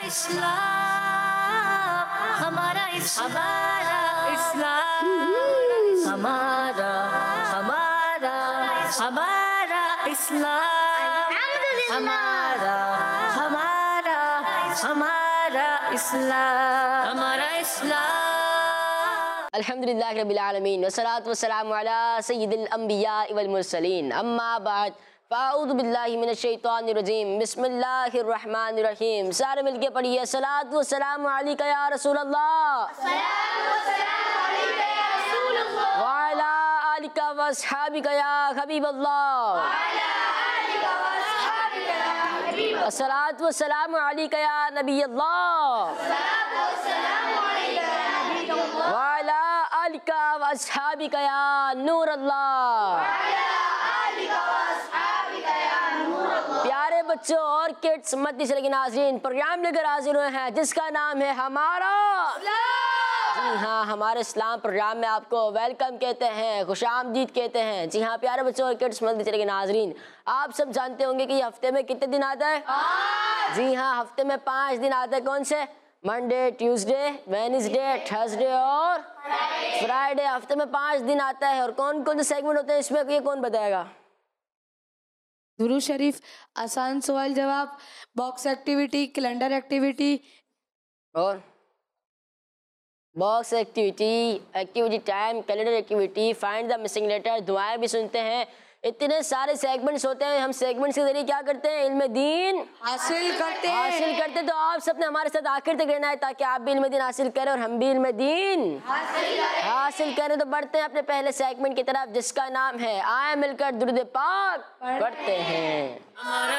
इस्लाम, हमारा इस्लाम, हमारा हमारा हमारा इस्लाम, हमारा हमारा हमारा इस्लाम, हमारा इस्लाम। अल्हम्दुलिल्लाह रब्बिल आलमीन वस्सलातु वस्सलामु अला सय्यिदिल अंबिया वल मुरसलीन अम्मा बाद फ़अऊज़ु बिल्लाहि मिनश शैतानिर रजीम बिस्मिल्लाहिर रहमानिर रहीम। सारे मिलके पढ़िए सलातु वस्सलामु अलैका या रसूल अल्लाह, सलातु वस्सलामु अलैका या रसूल अल्लाह, व अला आलिका व अस्हाबिका या हबीब अल्लाह, व अला आलिका व अस्हाबिका या हबीब अल्लाह, सलातु वस्सलामु अलैका या नबी अल्लाह, सलातु वस्सलामु अलैका या नबी अल्लाह, व अला आलिका व अस्हाबिका या नूर अल्लाह, व अला आलिका व अस्हाबिका या नूर अल्लाह। प्यारे बच्चों और किड्स मदरसे के नाज़रीन, प्रोग्राम लेकर हाजिर हुए हैं जिसका नाम है हमारा इस्लाम। जी हाँ, हमारे इस्लाम प्रोग्राम में आपको वेलकम कहते हैं, खुशामदीद कहते हैं। जी हाँ प्यारे बच्चों और किड्स मदरसे के नाज़रीन, आप सब जानते होंगे कि हफ्ते में कितने दिन आता है? जी हाँ, हफ्ते में 5 दिन आता है। कौन से? मंडे, ट्यूसडे, वेडनेसडे, थर्सडे और फ्राइडे। हफ्ते में 5 दिन आता है। और कौन कौन से सेगमेंट होते हैं इसमें, ये कौन बताएगा? दुरूद शरीफ, आसान सवाल जवाब, बॉक्स एक्टिविटी, कैलेंडर एक्टिविटी और box activity, activity time, calendar activity, find the missing letter, दुआएं भी सुनते हैं। इतने सारे सेगमेंट्स होते हैं। हम सेगमेंट्स के जरिए क्या करते हैं? इल्म दीन हासिल करते हैं। तो आप सबने हमारे साथ आखिर तक रहना है ताकि आप भी इल्म दीन हासिल करें और हम भी इल्म दीन हासिल करें। तो बढ़ते हैं अपने पहले सेगमेंट की तरफ जिसका नाम है आए मिलकर दुरूद पाक पढ़ते हैं। हमारा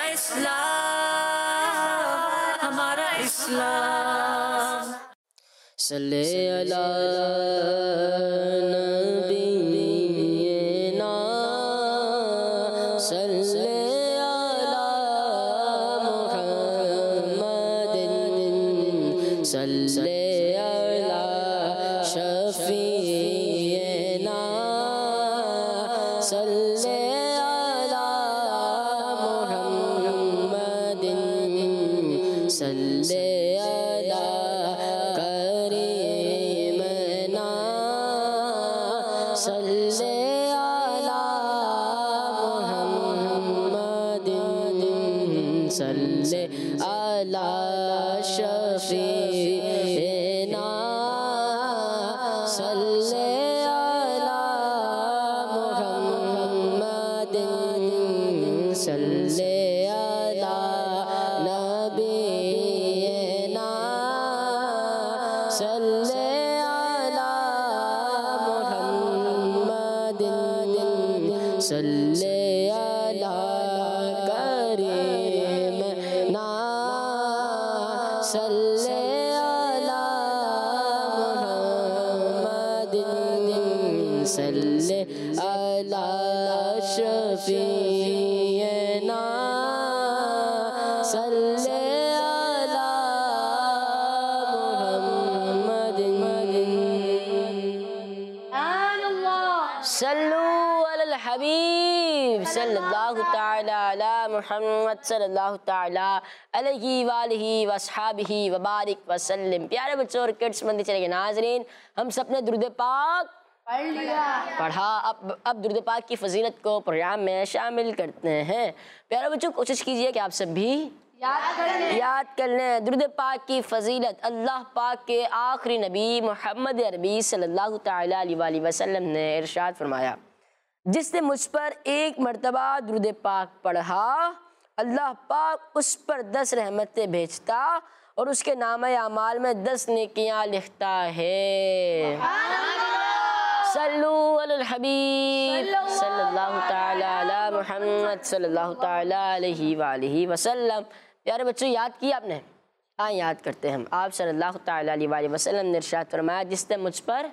इस्लाम, हमारा इस्लाम। सल्ले अला नबीना, सल्ले अला मुहम्मदिन, सल्ले अला शफीना, सल्ले अला मुहम्मदिन, सल्ले अला करीमना, सल्ले अला मुहम्मदिन, सल्ले अला शफीना, सल्ले अला मुहम्मदिन, सल्ले अला नबीना, सल्ले अला मुहम्मदिन, सल्ले अला करीमना, सल्ले अला मुहम्मदिन, सल्ले अला शफीना, सल्ले अला सल्लू अलल हबीब सल्लल्लाहु तआला अला मुहम्मद सल्लल्लाहु तआला अलैहि वालिहि वसहाबिहि व बारिक वसल्लम। प्यारे बच्चों और किड्स मदरसे के नाज़रीन, हम सब ने दुरूद पाक पढ़ा। अब दुरूद पाक की फजीलत को प्रोग्राम में शामिल करते हैं। प्यारे बच्चों, कोशिश कीजिए कि आप सब भी याद कर लें दुरूद पाक की फजीलत। अल्लाह पाक के आखिरी नबी मोहम्मद अरबी सल्लल्लाहु तआला अलैहि वसल्लम ने इरशाद फरमाया, जिसने मुझ पर एक मरतबा दुरूद पाक पढ़ा, अल्लाह पाक उस पर 10 रहमतें भेजता और उसके नामे अमाल में 10 नेकियां लिखता है। सल्लू अलल हबीब सल्लल्लाहु तआला अला मुहम्मद सल्लल्लाहु तआला अलैहि वालिहि वसल्लम। प्यारे बच्चों, याद किया आपने? हाँ, याद करते हैं हम। आप सल्लल्लाहु तआला अलैहि वसल्लम ने इरशाद फरमाया, जिसने मुझ पर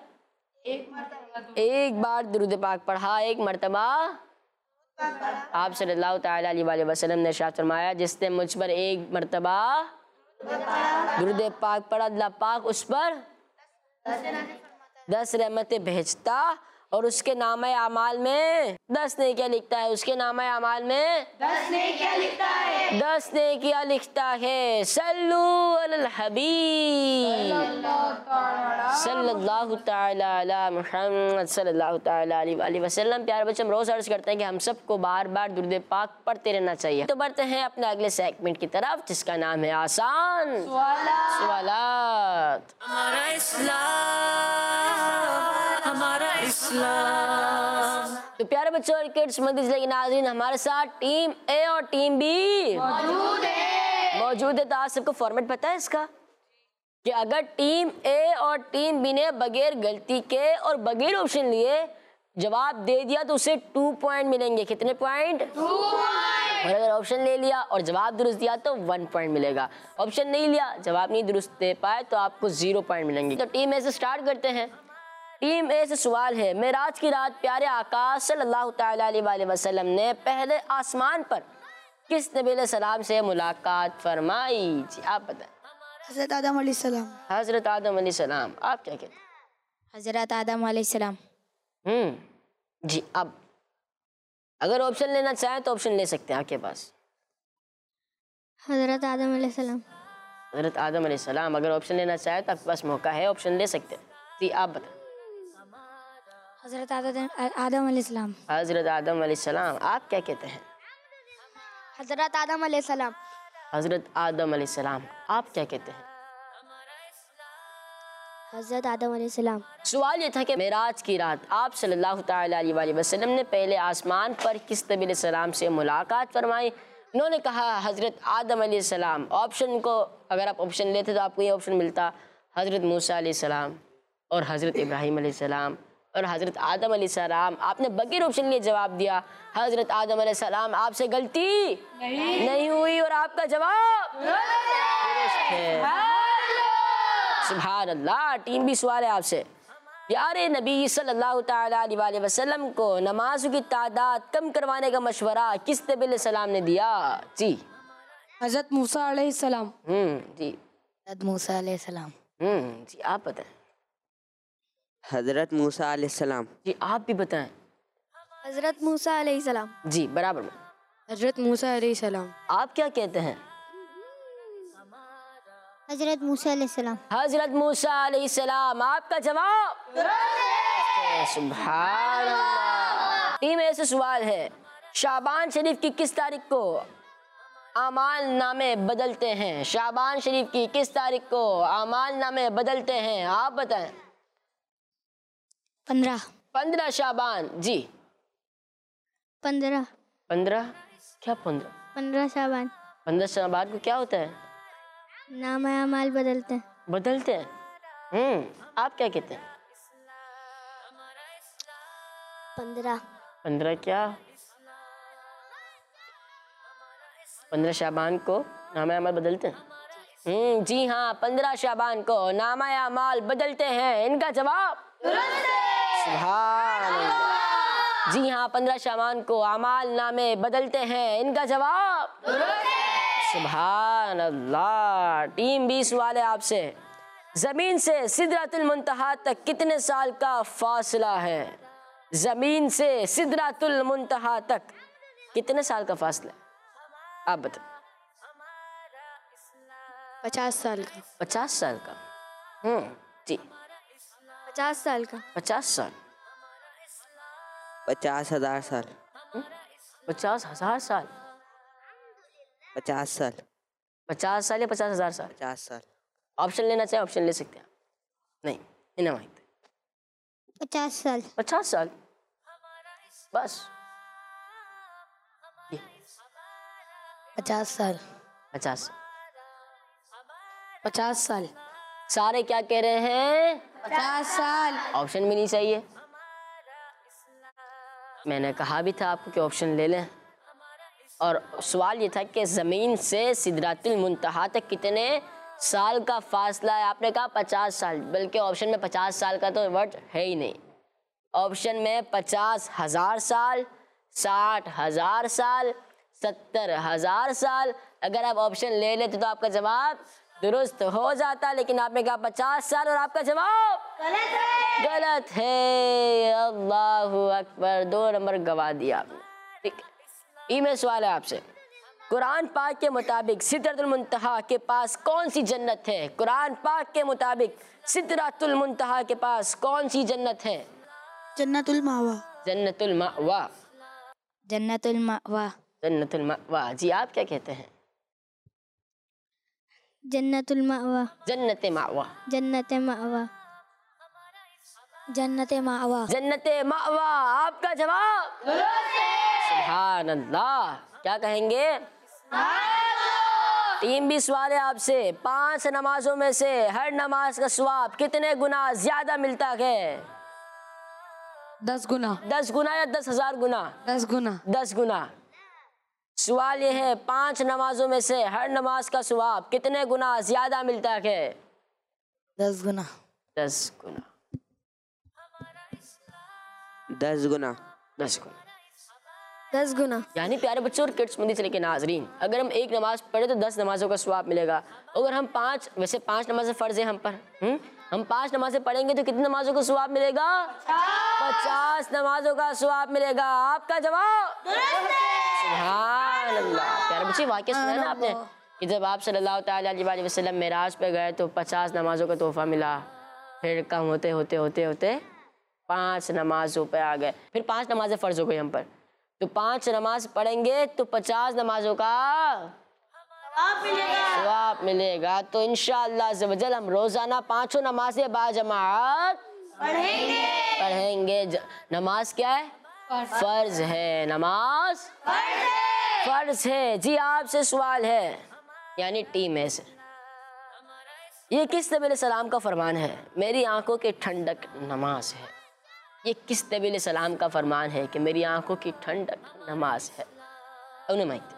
एक बार दुरूद पाक पढ़ा, एक मरतबा आप सल्लल्लाहु तआला अलैहि वसल्लम ने इरशाद फरमाया, जिसने मुझ पर एक मरतबा दुरूद पाक पढ़ा, अल्लाह पाक उस पर 10 रहमतें भेजता और उसके नामे अमाल में 10 नेकियां लिखता है, उसके नामे अमाल में 10 नेकियां लिखता है। 10 नेकियां लिखता है। सल्लू अलल हबीब सल्लल्लाहु ताला अला मुहम्मद सल्लल्लाहु ताला अलैहि वसल्लम। प्यारे बच्चे, हम रोज अर्ज करते हैं कि हम सबको बार बार दुरूद पाक पढ़ते रहना चाहिए। तो बढ़ते हैं अपने अगले सेगमेंट की तरफ, जिसका नाम है आसान सवालात। हमारा इस्लाम, हमारा इस्लाम। तो प्यारे बच्चों और किड्स मदरसे के नाज़रीन, हमारे साथ टीम ए और टीम बी मौजूद है। तो आज सबको फॉर्मेट पता है इसका, कि अगर टीम ए और टीम बी ने बगैर गलती के और बगैर ऑप्शन लिए जवाब दे दिया तो उसे 2 पॉइंट मिलेंगे। कितने पॉइंट? 2 पॉइंट। और अगर ऑप्शन ले लिया और जवाब दुरुस्त दिया तो 1 पॉइंट मिलेगा। ऑप्शन नहीं लिया, जवाब नहीं दुरुस्त दे पाए तो आपको 0 पॉइंट मिलेंगे। तो टीम ए से स्टार्ट करते हैं। टीम ए से सवाल है, मेराज की रात प्यारे आका सल्लल्लाहु ताला अलैहि वसल्लम ने पहले आसमान पर किस नबी अलैहिस्सलाम से मुलाकात फरमाई? जी आप बताएं। हज़रत आदम अलैहिस्सलाम। हज़रत आदम अलैहिस्सलाम। आप क्या कहते हैं? हज़रत आदम अलैहिस्सलाम। जी। अब अगर ऑप्शन लेना चाहें तो ऑप्शन ले सकते हैं आपके पास। हज़रत आदम अलैहिस्सलाम। हज़रत आदम अलैहिस्सलाम। अगर ऑप्शन लेना चाहें तो आपके पास मौका है, ऑप्शन ले सकते हैं। जी आप बताएं। हज़रत आदम अलैहिस्सलाम। हज़रत आदम अलैहिस्सलाम। आप क्या कहते हैं? हज़रत आदम अलैहिस्सलाम। हज़रत आदम अलैहिस्सलाम। आप क्या कहते हैं? हज़रत आदम अलैहिस्सलाम। सवाल ये था कि मेराज की रात आप सल्लल्लाहु ताला अलैहि वसल्लम ने पहले आसमान पर किस नबी अलैहिस्सलाम से मुलाकात फरमाई? उन्होंने कहा हज़रत आदम अलैहिस्सलाम। ऑप्शन को अगर आप ऑप्शन लेते तो आपको ये ऑप्शन मिलता, हज़रत मूसा अलैहिस्सलाम और हज़रत इब्राहीम अलैहिस्सलाम और हज़रत आदम अलैहिस्सलाम। आपने बगैर ऑप्शन लिए जवाब दिया हज़रत आदम अलैहिस्सलाम। आपसे गलती नहीं हुई और आपका जवाब दुरुस्त है। सुभान अल्लाह। टीम भी सवाल है आपसे, प्यारे नबी सल्लल्लाहु ताला अलैहि वसल्लम को नमाज़ों की तादाद कम करवाने का मशवरा किस नबी अलैहिस्सलाम ने दिया? जी हज़रत मूसा अलैहिस्सलाम। जी। हज़रत मूसा अलैहिस्सलाम। जी आप बताएं। हज़रत मूसा अलैहिस्सलाम। जी आप भी बताएं। हज़रत मूसा अलैहिस्सलाम। जी बराबर में। हज़रत मूसा अलैहिस्सलाम। आप क्या कहते हैं? हज़रत मूसा अलैहिस्सलाम। हज़रत मूसा अलैहिस्सलाम। आपका जवाब सुभान अल्लाह। टीम ए से सवाल है, शाबान शरीफ की किस तारीख को आमाल नामे बदलते हैं? शाबान शरीफ की किस तारीख को आमाल नामे बदलते हैं? आप बताएं। 15 शाबान। जी 15 क्या 15 शाबान। 15 शाबान को क्या होता है? नाम अमाल बदलते हैं। बदलते हैं। आप क्या कहते हैं? 15 क्या? 15 शाबान को नामा अमाल बदलते हैं। जी हाँ, 15 शाबान को नामा अमाल बदलते हैं। इनका जवाब सुभान अल्लाह। जी हाँ, 15 शाबान को अमाल नामे बदलते हैं। इनका जवाब सुभान अल्लाह। टीम 20 सवाल है आपसे, जमीन से सिदरातुल मुंतहा तक कितने साल का फासला है? जमीन से सिदरातुल मुंतहा तक कितने साल का फासला है? आप बताएं। 50 साल का। 50 साल का। जी 50 साल का। 50 साल। 50,000 साल। 50,000 साल। 50 साल। 50 साल या 50,000 साल? 50 साल। ऑप्शन लेना चाहे ऑप्शन ले सकते हैं। नहीं, इन्हें मांगते 50 साल। 50 साल बस। 50 साल। 50 50 साल। सारे क्या कह रहे हैं? 50 साल। ऑप्शन भी नहीं चाहिए। मैंने कहा भी था आपको कि ऑप्शन ले लें। और सवाल ये था कि ज़मीन से सिदरातुल मुंतहा तक कितने साल का फासला है? आपने कहा 50 साल, बल्कि ऑप्शन में 50 साल का तो वर्ड है ही नहीं। ऑप्शन में 50,000 साल, 60,000 साल, 70,000 साल। अगर आप ऑप्शन ले लेते तो आपका जवाब दुरुस्त हो जाता, लेकिन आपने कहा 50 साल और आपका जवाब गलत है। अल्लाहु अकबर, 2 नंबर गवा दिया आपने। ठीक है, में सवाल है आपसे, कुरान पाक के मुताबिक सिदरतुल मुंतहा के पास कौन सी जन्नत है? कुरान पाक के मुताबिक सिदरतुल मुंतहा के पास कौन सी जन्नत है? जन्नतुल मावा। जन्नतुल मावा। जन्नतुल मावा। जन्नतुल मावा। जी आप क्या कहते हैं? जन्नतुल मावा। जन्नत मावा। जन्नत मावा। जन्नत मावा। जन्नत मावा। आपका जवाब सुभान अल्लाह। क्या कहेंगे? टीम भी सवाल है आपसे, 5 नमाजों में से हर नमाज का सवाब कितने गुना ज्यादा मिलता है? 10 गुना। 10 गुना या 10,000 गुना? 10 गुना। 10 गुना। सवाल ये है, 5 नमाजों में से हर नमाज का सवाब कितने गुना ज्यादा मिलता है? 10 गुना। 10 गुना। 10 गुना। 10 गुना। 10 गुना। यानी प्यारे बच्चों और किड्स मंदी चले के नाजरीन, अगर हम 1 नमाज पढ़े तो 10 नमाजों का सवाब मिलेगा। अगर हम 5, वैसे 5 नमाजें फ़र्ज है हम पर, हम 5 नमाजें पढ़ेंगे तो कितनी नमाजों का सवाब मिलेगा? 50 नमाजों का सवाब मिलेगा। आपका जवाब सुभान अल्लाह। प्यारे बच्चे, वाक़या सुना ना आपने कि जब आप सल्लल्लाहु अलैहि वसल्लम मेराज पे गए तो 50 नमाजों का तोहफा मिला, फिर कम होते होते होते होते 5 नमाजों पे आ गए, फिर 5 नमाजें फ़र्ज हो गई हम पर। तो 5 नमाज पढ़ेंगे तो 50 नमाजों का सवाब मिलेगा। तो इंशाअल्लाह अज़्ज़ व जल हम रोजाना 5 नमाजें बाजमात पढ़ेंगे। नमाज क्या है? फर्ज है। नमाज फर्ज है। जी आपसे सवाल है, यानी टीम में से, ये किस नबी सलाम का फरमान है? मेरी आंखों की ठंडक नमाज है। ये किस नबी सलाम का फरमान है कि मेरी आंखों की ठंडक नमाज है? उन्हें माइक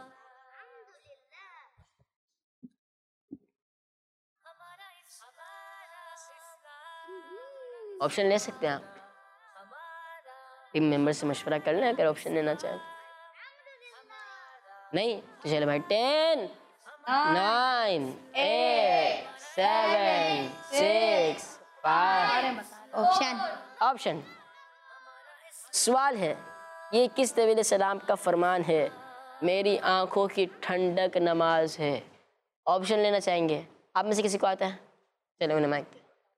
ऑप्शन ले सकते हैं आप, टीम मेंबर से मशवरा कर लें अगर ऑप्शन लेना चाहें। नहीं तो चलो भाई, 10 9 8 7 6 5 ऑप्शन। सवाल है, ये किस नबी सलाम का फरमान है? मेरी आंखों की ठंडक नमाज है। ऑप्शन लेना चाहेंगे? आप में से किसी को आता है? चलो उन्हें माइक।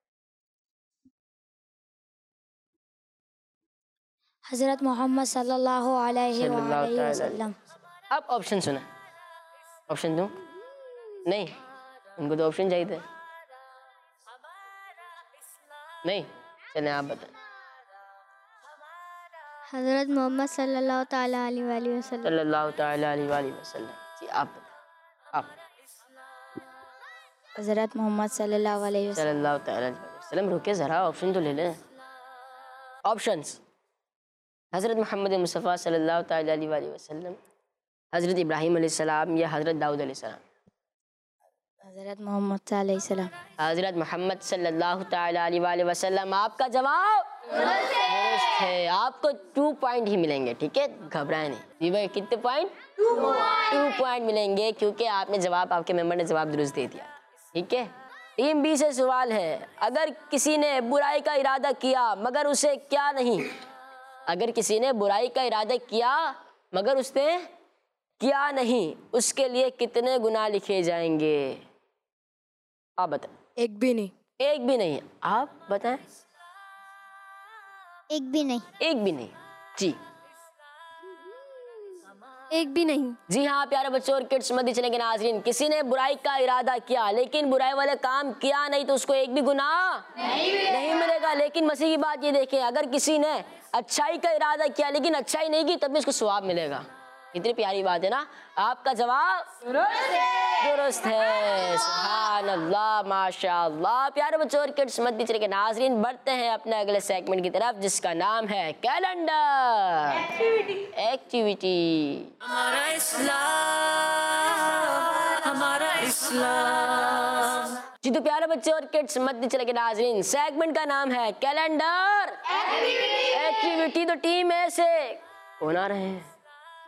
हज़रत मोहम्मद सल्लल्लाहु अलैहि वसल्लम। अब ऑप्शन सुना। ऑप्शन दूं? नहीं, उनको तो ऑप्शन चाहिए थे। नहीं, चलें आप बताएं। हज़रत मोहम्मद सल्लल्लाहु ताला अलैहि वसल्लम। सल्लल्लाहु ताला अलैहि वसल्लम। जी आप बताएं। आप हज़रत मोहम्मद सल्लल्लाहु अलैहि वसल्लम। सल्लल्लाहु ताला अलैहि वसल्लम। रुके ज़रा, ऑप्शन तो ले लें। ऑप्शंस: हज़रत मोहम्मद मुस्तफ़ा सल्लल्लाहु ताला अलैहि वसल्लम, हज़रत इब्राहीम अलैहिस्सलाम या हज़रत दाऊद अलैहिस्सलाम? हज़रत मोहम्मद अलैहिस्सलाम। हज़रत मोहम्मद सल्लल्लाहु ताला अलैहि वसल्लम। आपका जवाब दुरुस्त है। आपको 2 पॉइंट ही मिलेंगे, ठीक है, घबराए नहीं। जी भाई, कितने पॉइंट? 2 पॉइंट मिलेंगे, क्योंकि आपने जवाब, आपके मेंबर ने जवाब दुरुस्त दे दिया, ठीक है। टीम बी से सवाल है, अगर किसी ने बुराई का इरादा किया मगर उसे क्या नहीं, अगर किसी ने बुराई का इरादा किया मगर उसने किया नहीं, उसके लिए कितने गुनाह लिखे जाएंगे? आप बताएं। एक भी नहीं। एक भी नहीं। आप बताएं। एक भी नहीं। एक भी नहीं। जी एक भी नहीं। जी हाँ प्यारे बच्चों और किड्स मध्य चले के नाजरीन, किसी ने बुराई का इरादा किया लेकिन बुराई वाले काम किया नहीं तो उसको एक भी गुनाह नहीं मिलेगा। लेकिन मसीह की बात ये देखें, अगर किसी ने अच्छाई का इरादा किया लेकिन अच्छाई नहीं की तब भी उसको सवाब मिलेगा। कितनी प्यारी बात है ना। आपका जवाब दुरुस्त है। सुभान अल्लाह, माशाअल्लाह। प्यारे बच्चों और किड्स मध्य चले के नाजरीन, बढ़ते हैं अपने अगले सेगमेंट की तरफ जिसका नाम है कैलेंडर एक्टिविटी। हमारा इस्लाम, हमारा इस्लाम। जी तो प्यारे बच्चे और किड्स मध्य चले के नाजरीन, सेगमेंट का नाम है कैलेंडर एक्टिविटी। तो टीम ए से कौन आ रहे हैं?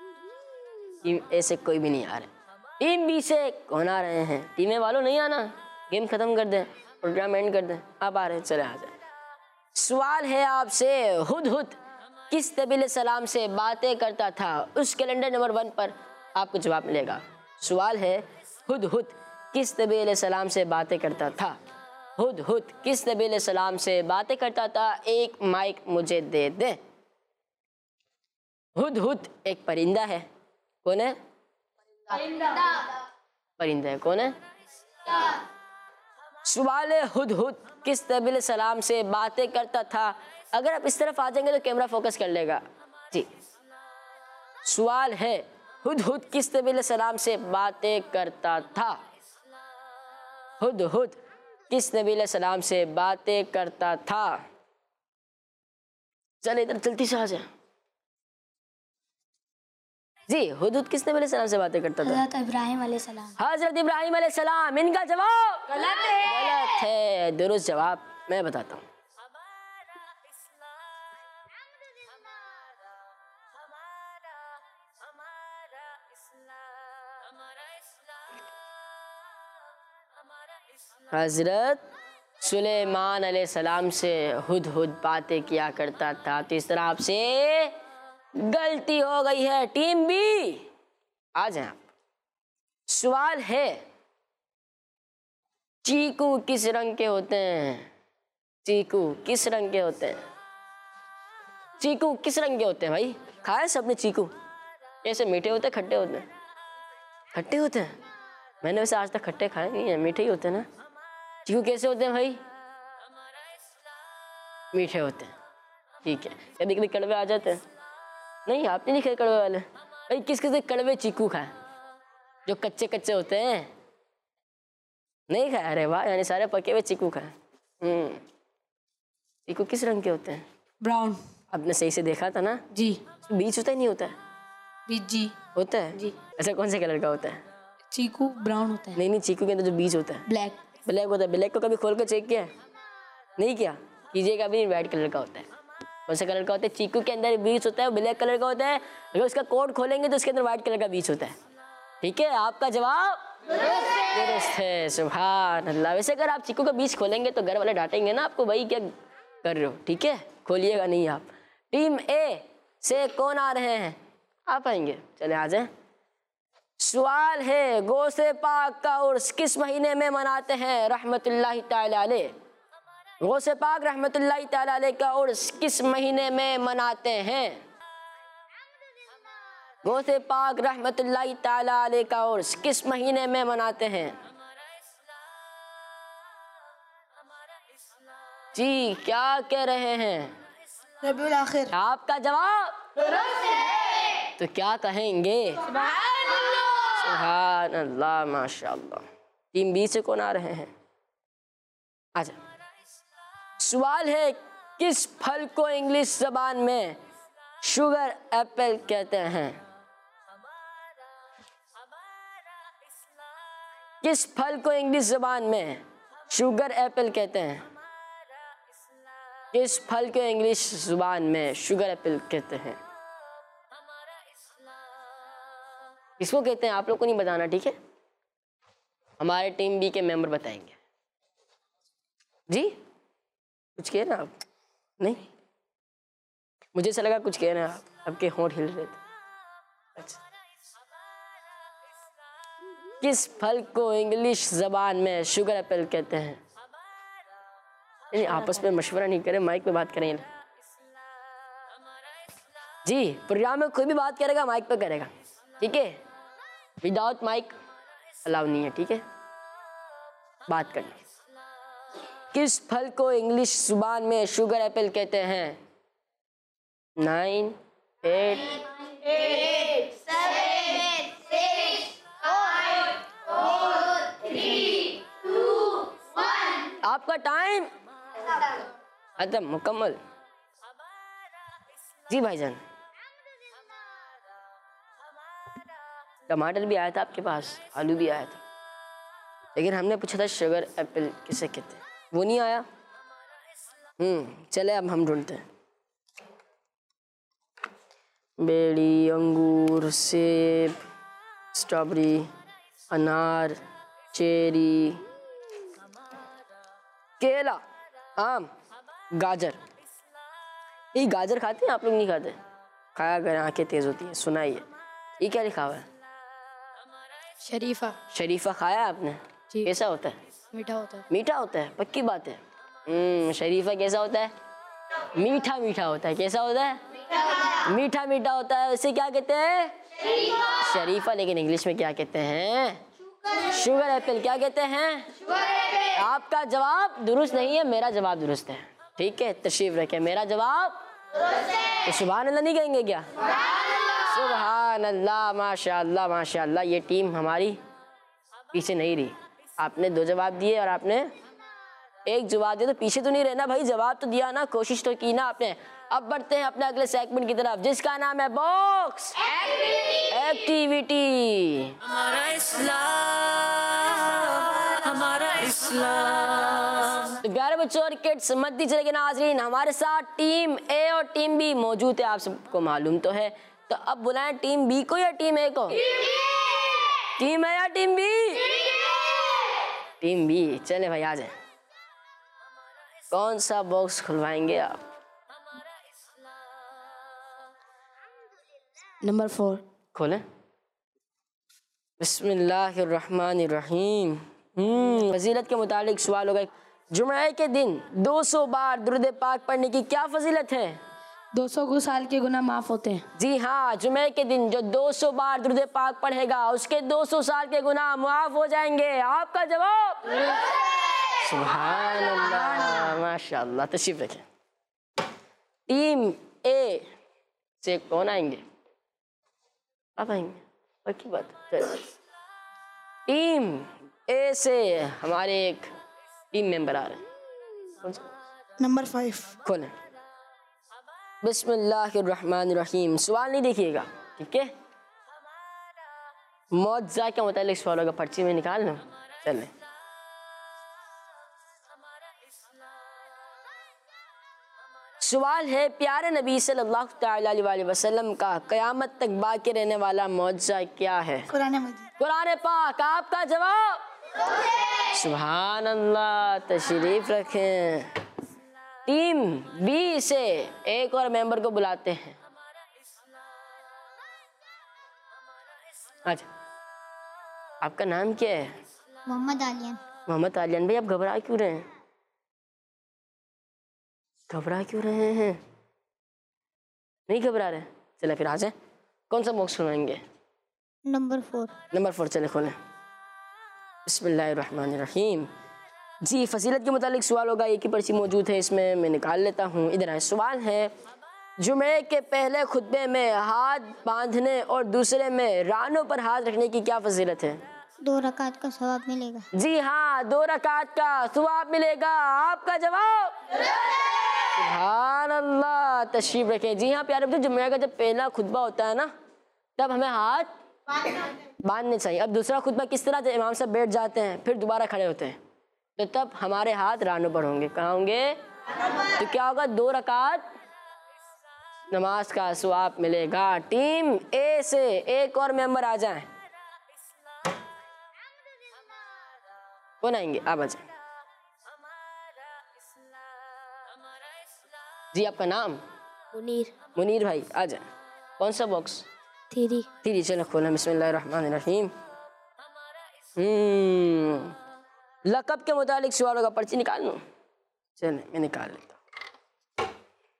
टीम ए से कोई भी नहीं आ रहे। टीम बी से कौन आ रहे हैं? टीम ए वालों नहीं आना, गेम ख़त्म कर दें, प्रोग्राम एंड कर दें। आप आ रहे हैं, चले आ जाए। सवाल है आपसे, हुदहुद किस नबी सलाम से बातें करता था? उस कैलेंडर नंबर 1 पर आपको जवाब मिलेगा। सवाल है, हुदहुद किस नबी सलाम से बातें करता था? हुदहुद किस नबी सलाम से बातें करता था? एक माइक मुझे दे दें। हुदहुद एक परिंदा है। कौन है? परिंदा है। कौन है? सवाल है, हुदहुद किस नबी सलाम से बातें करता था? अगर आप इस तरफ आ जाएंगे तो कैमरा फोकस कर लेगा जी। सवाल है, हुदहुद किस नबी सलाम से बातें करता था? हुदहुद किस नबी सलाम से बातें करता था? चल इधर जल्दी से आ जाए जी। हुदहुद किस नबी सलाम से बातें करता था? हज़रत इब्राहिम अलैहिस्सलाम। हज़रत इब्राहिम अलैहिस्सलाम। इनका जवाब गलत है। दुरुस्त जवाब मैं बताता हूँ। हज़रत सुलेमान अलैहिस्सलाम से हुदहुद बातें किया करता था। तो इस तरह आपसे गलती हो गई है। टीम बी आ जाए आप। सवाल है, चीकू किस रंग के होते हैं? चीकू किस रंग के होते हैं? चीकू किस रंग के होते हैं भाई? खाए सबने चीकू? कैसे, मीठे होते हैं खट्टे होते हैं? खट्टे होते हैं। मैंने वैसे आज तक खट्टे खाए नहीं है, मीठे ही होते हैं ना। चीकू कैसे होते हैं भाई? मीठे होते हैं। ठीक है। कभी कभी कड़वे आ जाते हैं? नहीं, आपने नहीं खाए कड़वे वाले भाई? किस किस कड़वे चीकू खाए जो कच्चे कच्चे होते हैं? नहीं खाए? अरे वाह, यानी सारे पके हुए चीकू खाए। चीकू किस रंग के होते हैं? ब्राउन। आपने सही से देखा था ना जी। बीज होता है नहीं होता है? बीज जी होता है जी। ऐसा कौन से कलर का होता है? चीकू ब्राउन होता है। नहीं नहीं, चीकू के अंदर जो बीज होता है ब्लैक। ब्लैक होता है। ब्लैक को कभी खोल कर चेक किया? नहीं किया? कीजिएगा भी। वाइट कलर का होता है। कौन सा कलर का होता है? चीकू के अंदर बीज होता है, ब्लैक कलर का होता है। अगर उसका कोड खोलेंगे तो उसके अंदर वाइट कलर का बीज होता है। ठीक है, आपका जवाब दुरुस्त है। सुभान अल्लाह। वैसे अगर आप चीकू का बीज खोलेंगे तो घर वाले डांटेंगे ना आपको, भाई क्या कर रहे हो? ठीक है, खोलिएगा नहीं आप। टीम ए से कौन आ रहे हैं? आप आएंगे, चले आ जाए। सवाल है, गौसे पाक का उर्स किस महीने में मनाते हैं? रहमतुल्लाहि ताला अलैह। गौसे पाक रहमतुल्लाहि ताला अलैह का उर्स किस महीने में मनाते हैं? गौसे पाक रहमतुल्लाहि ताला अलैह का उर्स किस महीने में मनाते हैं? जी, क्या कह रहे हैं? रबीउल आखिर। आपका जवाब तो क्या कहेंगे? सुभान अल्लाह, माशाअल्लाह। टीम बी से कौन आ रहे हैं? आजा। सवाल है, किस फल को इंग्लिश जबान में शुगर एप्पल कहते हैं? किस फल को इंग्लिश जबान में शुगर एप्पल कहते हैं? किस फल को इंग्लिश जुबान में शुगर एप्पल कहते हैं? किसको कहते हैं? आप लोग को नहीं बताना, ठीक है? हमारे टीम बी के मेंबर बताएंगे। जी, कुछ कह रहे हैं आप? नहीं, मुझे ऐसा लगा कुछ कह रहे हैं आप, आपके होंठ हिल रहे थे। अच्छा, किस फल को इंग्लिश जबान में शुगर एप्पल कहते हैं? नहीं, आपस में मशवरा नहीं करें, माइक पे बात करें जी। प्रोग्राम में कोई भी बात करेगा माइक पे करेगा, ठीक है? विदाउट माइक अलाउ नहीं है, ठीक है? बात करनी। किस फल को इंग्लिश जुबान में शुगर एप्पल कहते हैं? 9 8 7 6 5 4 3 2 1। आपका टाइम खत्म, मुकम्मल। जी भाईजान, टमाटर भी आया था आपके पास, आलू भी आया था, लेकिन हमने पूछा था शुगर एप्पल किसे कहते हैं, वो नहीं आया। चले अब हम ढूंढते हैं। बेड़ी, अंगूर, सेब, स्ट्रॉबेरी, अनार, चेरी, केला, आम, गाजर। ये गाजर खाते हैं आप लोग? नहीं खाते? खाया कर, आंखें तेज होती हैं। सुनाइए, ये क्या लिखा हुआ है? शरीफा। शरीफा खाया आपने? जी। कैसा होता है? मीठा होता है। मीठा होता है, पक्की बात है। शरीफा कैसा होता है? मीठा मीठा होता है। कैसा होता है? मीठा मीठा होता है। इसे क्या कहते हैं? शरीफा। लेकिन इंग्लिश में क्या कहते हैं? Sugar apple. क्या कहते हैं? आपका जवाब दुरुस्त नहीं है, मेरा जवाब दुरुस्त है। ठीक है, तशरीफ रखें। मेरा जवाब तो सुभान अल्लाह नहीं कहेंगे क्या? सुभान अल्लाह, माशाअल्लाह माशाअल्लाह। ये टीम हमारी पीछे नहीं रही। आपने 2 जवाब दिए और आपने 1 जवाब दिया, तो पीछे तो नहीं रहना भाई। जवाब तो दिया ना, कोशिश तो की ना आपने। अब बढ़ते हैं अपने अगले सेगमेंट की तरफ, जिसका नाम है बॉक्स एक्टिविटी। हमारा इस्लाम। तो प्यारे बच्चों और किड्स, मत दीजिए लेकिन नाज़रीन, हमारे साथ टीम ए और टीम बी मौजूद है। आप सबको मालूम तो है। तो अब बुलाएं टीम बी को या टीम ए को? टीम ए या टीम बी? Team B. चले भाई, आ जाए। कौन सा बॉक्स खुलवाएंगे आप? नंबर 4। खोलें। बिस्मिल्लाहिर्रहमानिर्रहीम। फजीलत के मुतालिक सवाल होगा। जुमे के दिन 200 बार दुरूद पाक पढ़ने की क्या फजीलत है? 200 साल के गुनाह माफ होते हैं। जी हाँ, जुमे के दिन जो 200 बार दुरूद पाक पढ़ेगा उसके 200 साल के गुनाह माफ हो जाएंगे। आपका जवाब? सुभान अल्लाह, माशाअल्लाह। तशरीफ रखें। टीम ए से कौन आएंगे? आप आएंगे? पक्की बात। टीम ए से हमारे एक टीम मेंबर आ रहे हैं। कौन सा? नंबर 5। खोलें। बिस्मिल्लाहिर्रहमानिर्रहीम। सवाल नहीं देखिएगा, ठीक है? मौजज़ा के मुतालिक सवाल होगा। पर्ची में निकाल लो। चलें। सवाल है, प्यारे नबी सल्लल्लाहु तआला अलैहि वसल्लम का क़यामत तक बाकी रहने वाला मौजज़ा क्या है? कुरान मजीद। कुरान पाक। आपका जवाब? सुभान अल्लाह। तशरीफ रखें। टीम बी से एक और मेंबर को बुलाते हैं। अच्छा, आपका नाम क्या है? मोहम्मद आलियान। मोहम्मद आलियान। भाई आप घबरा क्यों रहे हैं? घबरा क्यों रहे हैं? नहीं घबरा रहे? चले फिर आ जाए। कौन सा बॉक्स खुलवाएंगे? नंबर 4। नंबर 4। चले खोलें। बिस्मिल्लाहिर्रहमानिर्रहीम। जी, फजीलत के मुतालिक सवाल होगा। एक ही पर्ची मौजूद है, इसमें मैं निकाल लेता हूँ। इधर आए। सवाल है, जुमे के पहले खुतबे में हाथ बांधने और दूसरे में रानों पर हाथ रखने की क्या फजीलत है? 2 रकात का सवाब मिलेगा। जी हाँ, 2 रकात का सवाब मिलेगा। आपका जवाब? सुभान अल्लाह। तशरीफ रखें। जी हाँ प्यारे बच्चों, जुमे का जब पहला खुतबा होता है ना, तब हमें हाथ बांधने चाहिए। अब दूसरा खुतबा किस तरह? जब इमाम साहब बैठ जाते हैं फिर दोबारा खड़े होते हैं, तो तब हमारे हाथ रानों पर होंगे। कहाँ होंगे? तो क्या होगा? 2 रकात नमाज का सवाब मिलेगा। टीम ए से एक और मेंबर आ जाएं। कौन आएंगे? आप आ जाएं। जी, आपका नाम? मुनीर। मुनीर भाई आ जाएं। कौन सा बॉक्स? 3। चलो खोलें। बिस्मिल्लाहिर्रहमानिर्रहीम। लक़ब के मुतालिक सवाल होगा। पर्ची निकाल लूँ? चलें, मैं निकाल लेता हूँ।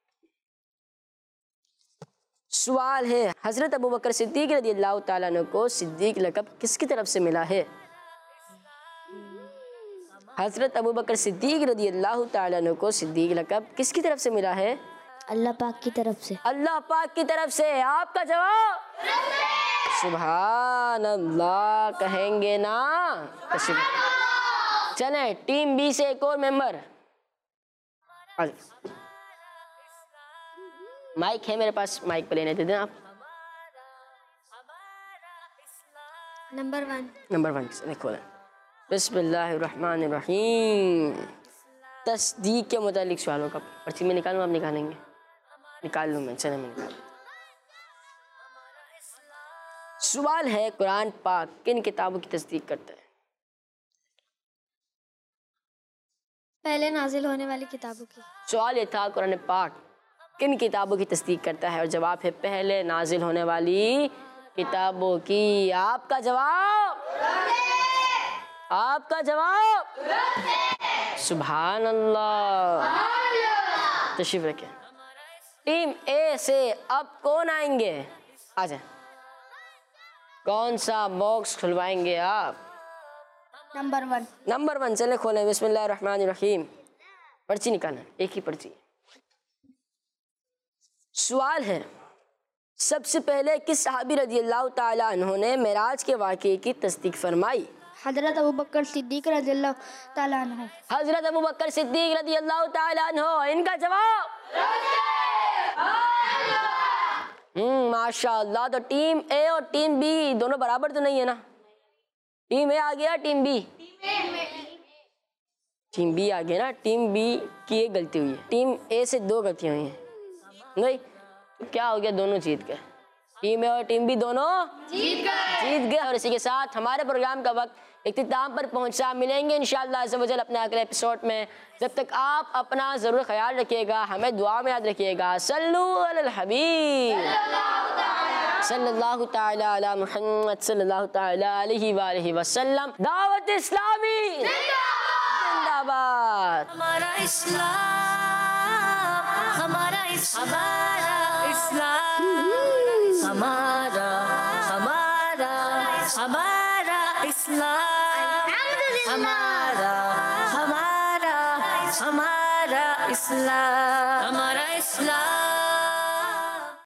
सवाल है, हज़रत अबू बकर सिद्दीक़ रज़ियल्लाहु ताला अन्हु को सिद्दीक़ लक़ब किसकी तरफ से मिला है? हज़रत अबू बकर सिद्दीक़ रज़ियल्लाहु ताला अन्हु को सिद्दीक़ लक़ब किसकी तरफ से मिला है? अल्लाह पाक की तरफ से। अल्लाह पाक की तरफ से। आपका जवाब? सुभान अल्लाह। कहेंगे ना? चले टीम बी से एक और मेंबर। माइक है मेरे पास, माइक पे लेने दे दें आप। नंबर 1। नंबर 1 खोलें। बिस्मिल्लाहिर्रहमानिर्रहीम। तस्दीक के मुतालिक सवालों का पर्ची में निकालूँ? आप निकालेंगे? निकाल लूँ मैं। चले मैं निकाल। सवाल है, कुरान पाक किन किताबों की तस्दीक करता है? पहले नाजिल होने वाली किताबों की। सवाल ये था कुरान पाक किन किताबों की तस्दीक करता है, और जवाब है पहले नाजिल होने वाली किताबों की। आपका जवाब, आपका जवाब सुभान अल्लाह। तशरीफ रखें। टीम ए से अब कौन आएंगे? आ जाए। कौन सा बॉक्स खुलवाएंगे आप? नंबर 1। नंबर 1 चले खोलें। बिस्मिल्लाहिर्रहमानिर्रहीम। पर्ची निकालें, एक ही पर्ची। सवाल है, सबसे पहले किस सहाबी रज़ियल्लाहु ताला अन्हु ने मेराज के वाक़े की तस्दीक फरमाई? हज़रत अबू बकर सिद्दीक़ रज़ियल्लाहु ताला अन्हु। हज़रत अबू बकर सिद्दीक़ रज़ियल्लाहु ताला अन्हु। इनका जवाब माशाअल्लाह। तो टीम ए और टीम बी दोनों बराबर तो नहीं है ना? टीम ए आ गया, टीम बी? टीम बी आ गया ना। टीम बी की एक गलती हुई है, टीम ए से 2 गलतियां हुई हैं। नहीं तो क्या हो गया, दोनों जीत गए। टीम ए और टीम बी दोनों जीत गए। और इसी के साथ हमारे प्रोग्राम का वक्त इख्तिताम पर पहुंचा। मिलेंगे इंशाअल्लाह अज़्ज़ वजल अपने अगले एपिसोड में। जब तक आप अपना ज़रूर ख्याल रखिएगा, हमें दुआ में याद रखिएगा। सल्लु अलल हबीब सल्लल्लाहु ताला अला मुहम्मद सल्लल्लाहु ताला अलैहि वालैहि वसल्लम। दावत इस्लामी जिंदाबाद। हमारा इस्लाम, हमारा इस्लाम, हमारा हमारा हमारा इस्लाम, हमारा हमारा हमारा इस्लाम, हमारा इस्लाम।